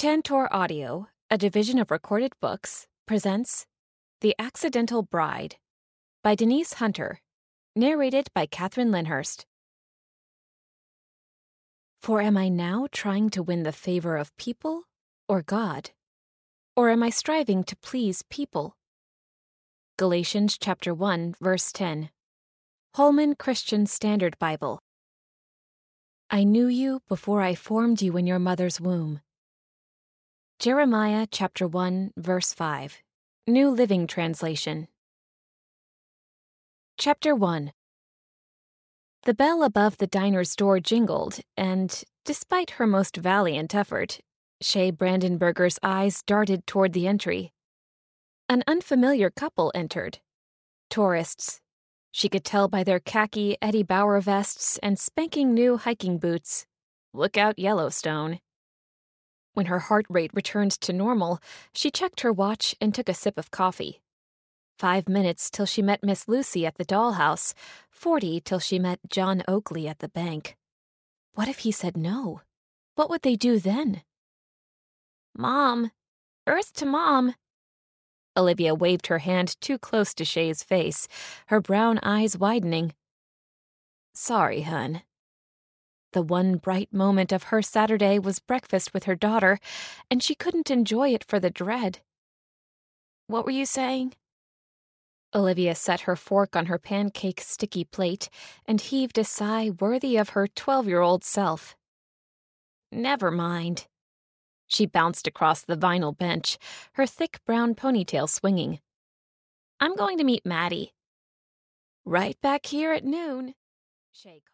Tantor Audio, a division of Recorded Books, presents The Accidental Bride by Denise Hunter, narrated by Catherine Linhurst. For am I now trying to win the favor of people or God? Or am I striving to please people? Galatians chapter 1, verse 10. Holman Christian Standard Bible. I knew you before I formed you in your mother's womb. Jeremiah chapter 1, verse 5. New Living Translation. Chapter 1. The bell above the diner's door jingled, and, despite her most valiant effort, Shay Brandenburger's eyes darted toward the entry. An unfamiliar couple entered. Tourists. She could tell by their khaki Eddie Bauer vests and spanking new hiking boots. Look out, Yellowstone. When her heart rate returned to normal, she checked her watch and took a sip of coffee. 5 minutes till she met Miss Lucy at the dollhouse, 40 till she met John Oakley at the bank. What if he said no? What would they do then? Mom! Earth to Mom! Olivia waved her hand too close to Shay's face, her brown eyes widening. Sorry, hun. The one bright moment of her Saturday was breakfast with her daughter, and she couldn't enjoy it for the dread. What were you saying? Olivia set her fork on her pancake sticky plate and heaved a sigh worthy of her 12-year-old self. Never mind. She bounced across the vinyl bench, her thick brown ponytail swinging. I'm going to meet Maddie. Right back here at noon, Shay called.